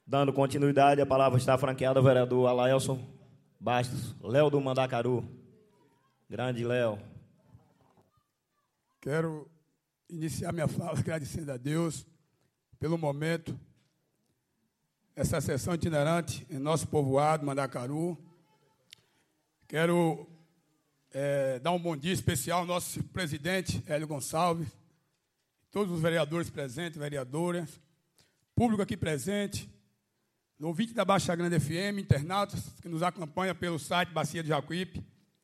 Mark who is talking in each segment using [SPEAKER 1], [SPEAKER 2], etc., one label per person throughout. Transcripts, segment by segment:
[SPEAKER 1] Dando continuidade, a palavra está franqueada ao vereador Alaelson Bastos, Léo do Mandacaru. Grande Léo.
[SPEAKER 2] Quero iniciar minha fala agradecendo a Deus pelo momento, essa sessão itinerante em nosso povoado, Mandacaru. Quero dar um bom dia especial ao nosso presidente, Hélio Gonçalves, todos os vereadores presentes, vereadoras, público aqui presente, ouvinte da Baixa Grande FM, internautas que nos acompanham pelo site Bacia de Jacuípe.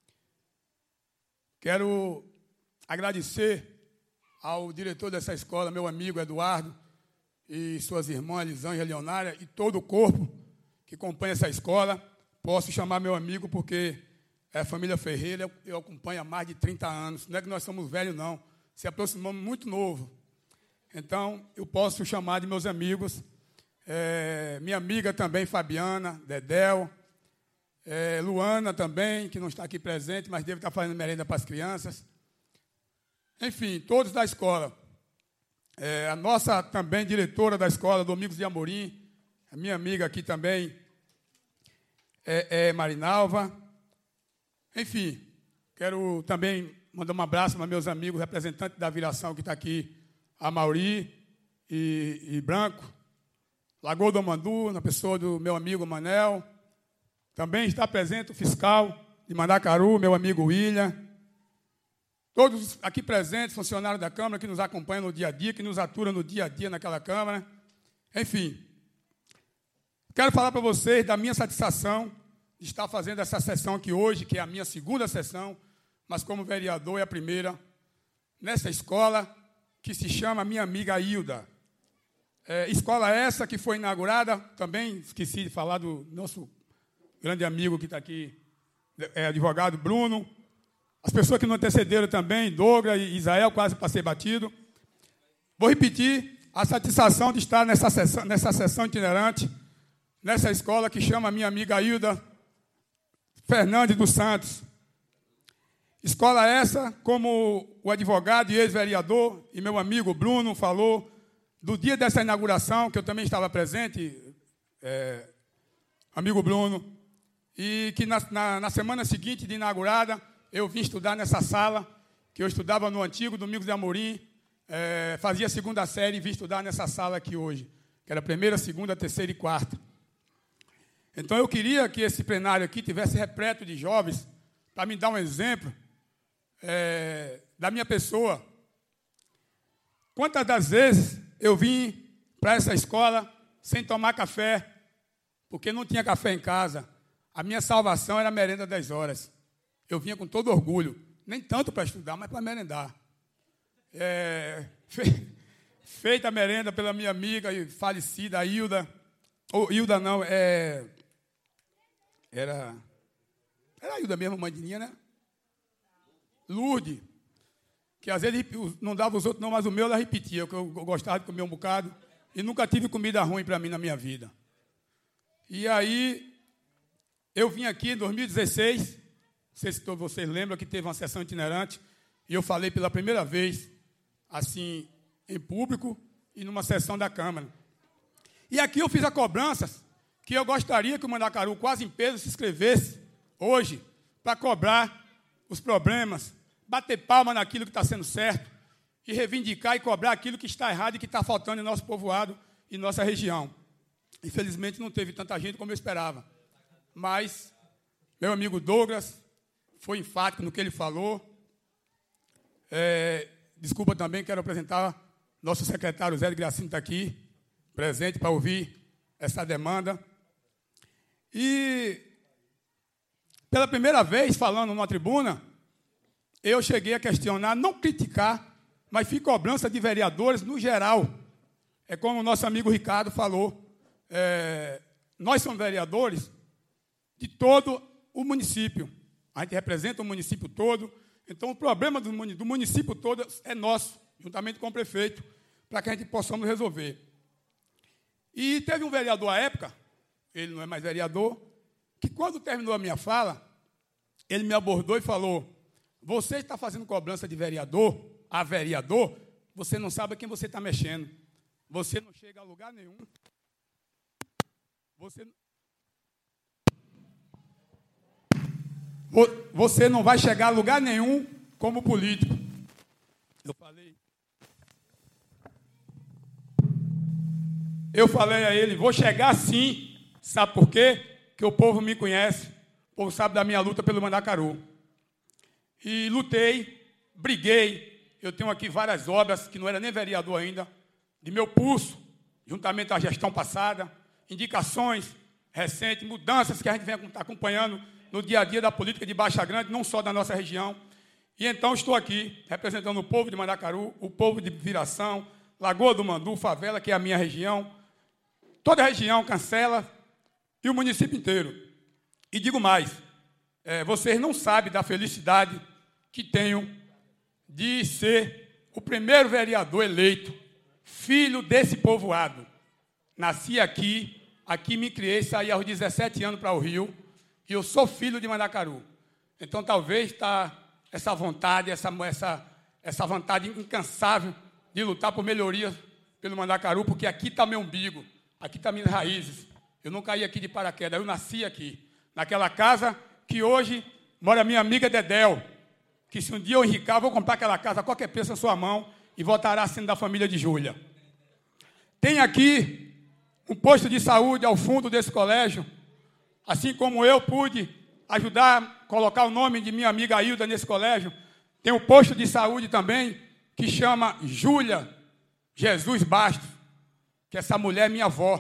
[SPEAKER 2] Quero agradecer ao diretor dessa escola, meu amigo Eduardo, e suas irmãs Lisângela e Leonária, e todo o corpo que acompanha essa escola. Posso chamar meu amigo porque é a família Ferreira, eu acompanho há mais de 30 anos. Não é que nós somos velhos, não. Se aproximamos muito novo. Então, eu posso chamar de meus amigos. Minha amiga também, Fabiana, Dedéu, Luana também, que não está aqui presente, mas deve estar fazendo merenda para as crianças. Enfim, todos da escola. A nossa também diretora da escola, Domingos de Amorim, a minha amiga aqui também, Marinalva. Enfim, quero também mandar um abraço para meus amigos representantes da Viração que está aqui, a Mauri e Branco. Lagoa do Mandu, na pessoa do meu amigo Manel. Também está presente o fiscal de Mandacaru, meu amigo William. Todos aqui presentes, funcionários da Câmara, que nos acompanham no dia a dia, que nos aturam no dia a dia naquela Câmara. Enfim, quero falar para vocês da minha satisfação de estar fazendo essa sessão aqui hoje, que é a minha segunda sessão, mas como vereador é a primeira, nessa escola que se chama Minha Amiga Hilda. Escola essa que foi inaugurada, também esqueci de falar do nosso grande amigo que está aqui, advogado Bruno, as pessoas que não antecederam também, Douglas e Israel, quase passei batido. Vou repetir a satisfação de estar nessa sessão itinerante, nessa escola que chama Minha Amiga Hilda Fernandes dos Santos. Escola essa, como o advogado e ex-vereador e meu amigo Bruno falou, do dia dessa inauguração, que eu também estava presente, amigo Bruno, e que na semana seguinte de inaugurada, eu vim estudar nessa sala, que eu estudava no antigo Domingos de Amorim, fazia a segunda série e vim estudar nessa sala aqui hoje, que era a primeira, segunda, terceira e quarta. Então, eu queria que esse plenário aqui tivesse repleto de jovens, para me dar um exemplo da minha pessoa. Quantas das vezes eu vim para essa escola sem tomar café, porque não tinha café em casa. A minha salvação era a merenda 10 horas. Eu vinha com todo orgulho, nem tanto para estudar, mas para merendar. Feita a merenda pela minha amiga e falecida, a Hilda. Ou Hilda não, era a Hilda mesmo, mandinha, né? Lourdes. Que às vezes não dava os outros não, mas o meu ela repetia, porque eu gostava de comer um bocado, e nunca tive comida ruim para mim na minha vida. E aí, eu vim aqui em 2016, não sei se todos vocês lembram, que teve uma sessão itinerante, e eu falei pela primeira vez, assim, em público, e numa sessão da Câmara. E aqui eu fiz a cobrança, que eu gostaria que o Mandacaru, quase em peso, se inscrevesse hoje, para cobrar os problemas, bater palma naquilo que está sendo certo e reivindicar e cobrar aquilo que está errado e que está faltando em nosso povoado e nossa região. Infelizmente, não teve tanta gente como eu esperava. Mas meu amigo Douglas foi enfático no que ele falou. Desculpa também, quero apresentar nosso secretário Zé de Gracinho, está aqui, presente para ouvir essa demanda. E, pela primeira vez, falando numa tribuna, eu cheguei a questionar, não criticar, mas fiz cobrança de vereadores no geral. É como o nosso amigo Ricardo falou, nós somos vereadores de todo o município. A gente representa o município todo, então o problema do município todo é nosso, juntamente com o prefeito, para que a gente possamos resolver. E teve um vereador à época, ele não é mais vereador, que quando terminou a minha fala, ele me abordou e falou: você está fazendo cobrança de vereador a vereador, você não sabe a quem você está mexendo. Você não chega a lugar nenhum. você não vai chegar a lugar nenhum como político. Eu falei a ele, vou chegar sim, sabe por quê? Porque o povo me conhece, o povo sabe da minha luta pelo Mandacaru. E lutei, briguei, eu tenho aqui várias obras, que não era nem vereador ainda, de meu pulso, juntamente à gestão passada, indicações recentes, mudanças que a gente vem acompanhando no dia a dia da política de Baixa Grande, não só da nossa região. E então estou aqui, representando o povo de Mandacaru, o povo de Viração, Lagoa do Mandu, Favela, que é a minha região, toda a região, Cancela e o município inteiro. E digo mais, vocês não sabem da felicidade que tenho de ser o primeiro vereador eleito, filho desse povoado. Nasci aqui me criei, saí aos 17 anos para o Rio, e eu sou filho de Mandacaru. Então, talvez essa vontade, essa vontade incansável de lutar por melhorias pelo Mandacaru, porque aqui está meu umbigo, aqui estão minhas raízes. Eu não caí aqui de paraquedas, eu nasci aqui, naquela casa que hoje mora minha amiga Dedéu, que se um dia eu enricar, vou comprar aquela casa, qualquer preço na sua mão, e voltará sendo da família de Júlia. Tem aqui um posto de saúde ao fundo desse colégio, assim como eu pude ajudar a colocar o nome de minha amiga Hilda nesse colégio. Tem um posto de saúde também, que chama Júlia Jesus Bastos, que essa mulher é minha avó.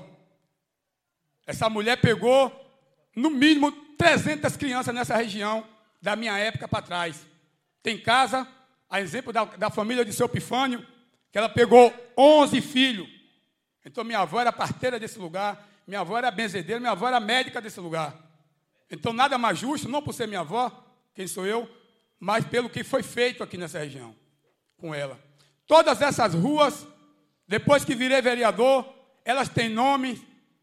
[SPEAKER 2] Essa mulher pegou, no mínimo, 300 crianças nessa região, da minha época para trás. Tem casa, a exemplo da família de seu Epifânio, que ela pegou 11 filhos. Então, minha avó era parteira desse lugar, minha avó era benzedeira, minha avó era médica desse lugar. Então, nada mais justo, não por ser minha avó, quem sou eu, mas pelo que foi feito aqui nessa região, com ela. Todas essas ruas, depois que virei vereador, elas têm nomes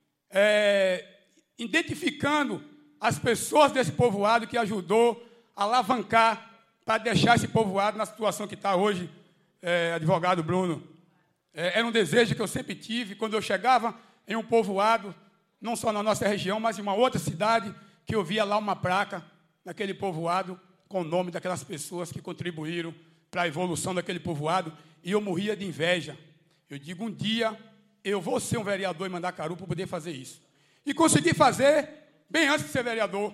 [SPEAKER 2] identificando as pessoas desse povoado que ajudou a alavancar para deixar esse povoado na situação que está hoje, advogado Bruno. Era um desejo que eu sempre tive, quando eu chegava em um povoado, não só na nossa região, mas em uma outra cidade, que eu via lá uma placa naquele povoado com o nome daquelas pessoas que contribuíram para a evolução daquele povoado, e eu morria de inveja. Eu digo, um dia eu vou ser um vereador em Mandacaru para poder fazer isso. E consegui fazer bem antes de ser vereador.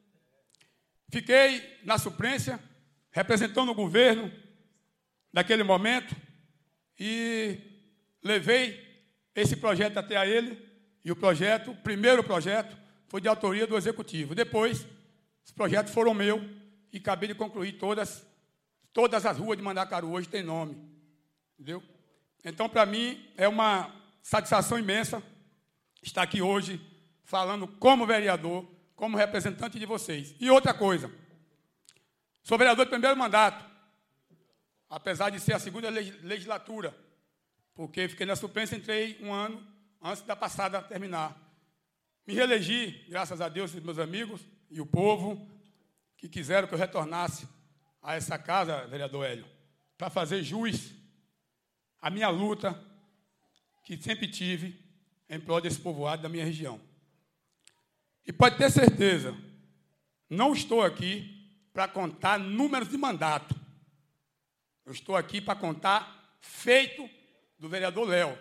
[SPEAKER 2] Fiquei na suplência, representando o governo naquele momento, e levei esse projeto até a ele, e o primeiro projeto, foi de autoria do Executivo. Depois, os projetos foram meus, e acabei de concluir todas as ruas de Mandacaru hoje têm nome. Entendeu? Então, para mim, é uma satisfação imensa estar aqui hoje, falando como vereador, como representante de vocês. E outra coisa, sou vereador de primeiro mandato, apesar de ser a segunda legislatura, porque fiquei na suplência, entrei um ano antes da passada terminar. Me reelegi, graças a Deus e meus amigos e o povo, que quiseram que eu retornasse a essa casa, vereador Hélio, para fazer jus à minha luta, que sempre tive em prol desse povoado da minha região. E pode ter certeza, não estou aqui para contar números de mandato. Eu estou aqui para contar feito do vereador Léo.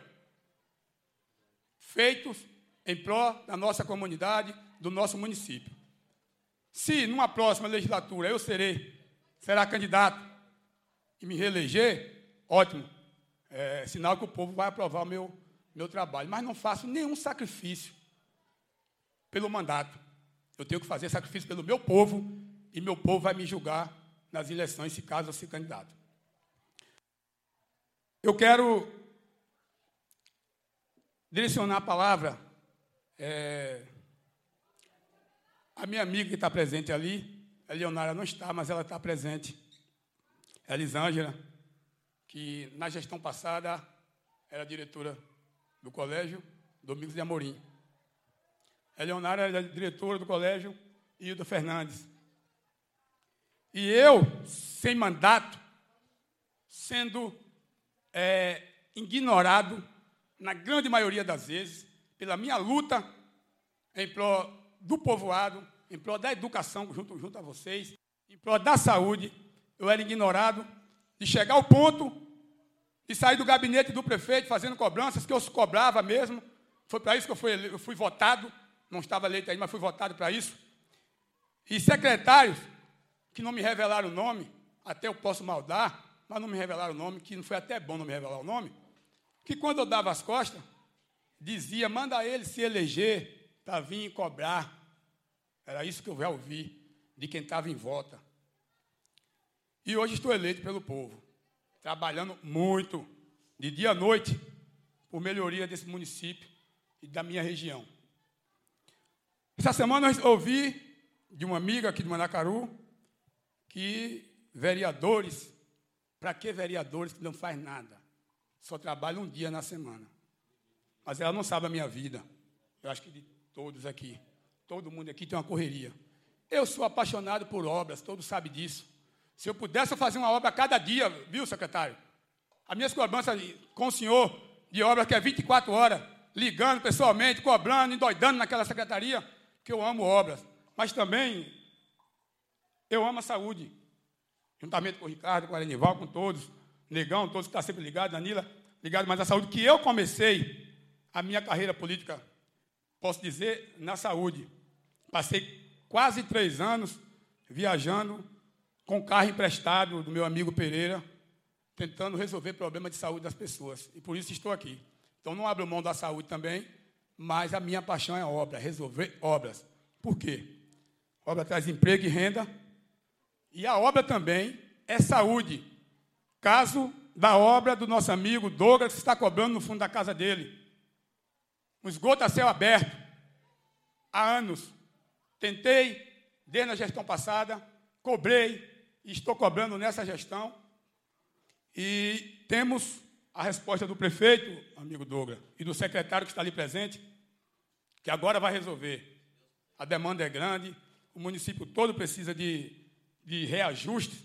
[SPEAKER 2] Feitos em prol da nossa comunidade, do nosso município. Se, numa próxima legislatura, eu será candidato e me reeleger, ótimo. É sinal que o povo vai aprovar o meu trabalho. Mas não faço nenhum sacrifício pelo mandato. Eu tenho que fazer sacrifício pelo meu povo, e meu povo vai me julgar nas eleições, se caso eu ser candidato. Eu quero direcionar a palavra a minha amiga que está presente ali. A Leonara não está, mas ela está presente. A Elisângela, que na gestão passada era diretora do colégio Domingos de Amorim. A Leonara era diretora do colégio Hilda Fernandes. E eu, sem mandato, sendo ignorado, na grande maioria das vezes, pela minha luta em prol do povoado, em prol da educação junto a vocês, em prol da saúde. Eu era ignorado, de chegar ao ponto de sair do gabinete do prefeito fazendo cobranças, que eu cobrava mesmo. Foi para isso que eu fui votado, não estava eleito ainda, mas fui votado para isso. E secretários que não me revelaram o nome, até eu posso maldar, mas não me revelaram o nome, que não foi até bom não me revelar o nome, que quando eu dava as costas, dizia, manda ele se eleger para vir cobrar. Era isso que eu já ouvi de quem estava em volta. E hoje estou eleito pelo povo, trabalhando muito, de dia à noite, por melhoria desse município e da minha região. Essa semana eu ouvi de uma amiga aqui de Mandacaru que vereadores, para que vereadores que não faz nada? Só trabalham um dia na semana. Mas ela não sabe a minha vida. Eu acho que de todos aqui, todo mundo aqui tem uma correria. Eu sou apaixonado por obras, todos sabem disso. Se eu pudesse, eu fazia uma obra a cada dia, viu, secretário? As minhas cobranças com o senhor de obra, que é 24 horas, ligando pessoalmente, cobrando, endoidando naquela secretaria, que eu amo obras. Mas também eu amo a saúde. Juntamente com o Ricardo, com o Arenival, com todos, Negão, todos que estão sempre ligados, Danila, ligados mais à saúde, que eu comecei a minha carreira política, posso dizer, na saúde. Passei quase 3 anos viajando com carro emprestado do meu amigo Pereira, tentando resolver problemas de saúde das pessoas. E por isso estou aqui. Então, não abro mão da saúde também, mas a minha paixão é obra, resolver obras. Por quê? A obra traz emprego e renda, e a obra também é saúde. Caso da obra do nosso amigo Douglas, que está cobrando no fundo da casa dele. Um esgoto a céu aberto. Há anos. Tentei, desde a gestão passada, cobrei, e estou cobrando nessa gestão. E temos a resposta do prefeito, amigo Douglas, e do secretário que está ali presente, que agora vai resolver. A demanda é grande, o município todo precisa de reajuste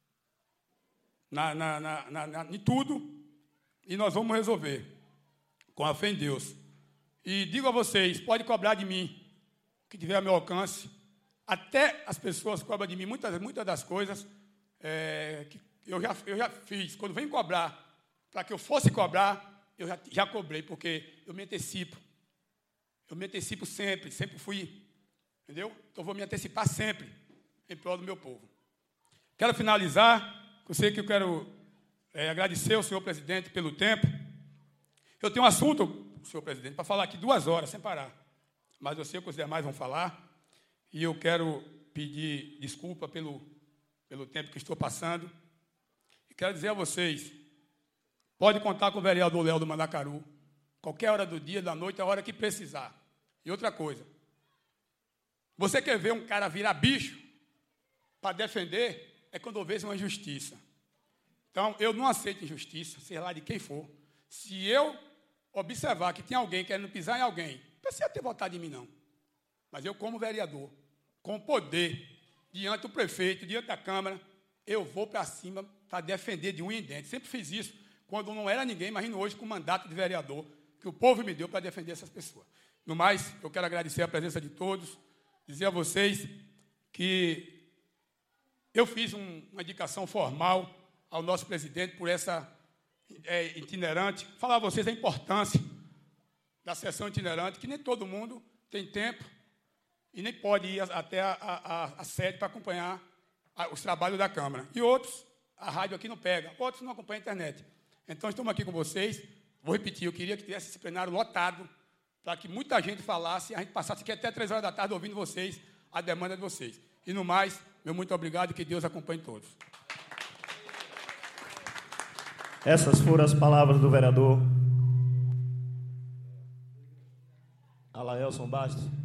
[SPEAKER 2] em tudo, e nós vamos resolver, com a fé em Deus. E digo a vocês, pode cobrar de mim, o que tiver ao meu alcance, até as pessoas cobram de mim muitas das coisas que eu já fiz. Quando vem cobrar, para que eu fosse cobrar, eu já cobrei, porque eu me antecipo. Eu me antecipo sempre fui, entendeu? Então, vou me antecipar sempre em prol do meu povo. Quero finalizar, eu sei que eu quero agradecer ao senhor presidente pelo tempo. Eu tenho um assunto, senhor presidente, para falar aqui 2 horas, sem parar. Mas eu sei que os demais vão falar, e eu quero pedir desculpa pelo tempo que estou passando. E quero dizer a vocês, pode contar com o vereador Léo do Mandacaru, qualquer hora do dia, da noite, a hora que precisar. E outra coisa, você quer ver um cara virar bicho para defender, é quando eu vejo uma injustiça. Então, eu não aceito injustiça, seja lá de quem for. Se eu observar que tem alguém querendo pisar em alguém, não precisa ter votado em mim, não. Mas eu, como vereador, com poder, diante do prefeito, diante da Câmara, eu vou para cima para defender de unha em dente. Sempre fiz isso, quando não era ninguém, imagino hoje com o mandato de vereador, que o povo me deu para defender essas pessoas. No mais, eu quero agradecer a presença de todos, dizer a vocês que eu fiz uma indicação formal ao nosso presidente por essa itinerante, falar a vocês a importância da sessão itinerante, que nem todo mundo tem tempo e nem pode ir até a sede para acompanhar os trabalhos da Câmara. E outros, a rádio aqui não pega, outros não acompanham a internet. Então, estamos aqui com vocês. Vou repetir, eu queria que tivesse esse plenário lotado, para que muita gente falasse, a gente passasse aqui até 3 horas da tarde ouvindo vocês, a demanda de vocês. E, no mais, meu muito obrigado e que Deus acompanhe todos.
[SPEAKER 1] Essas foram as palavras do vereador Alaelson Bastos.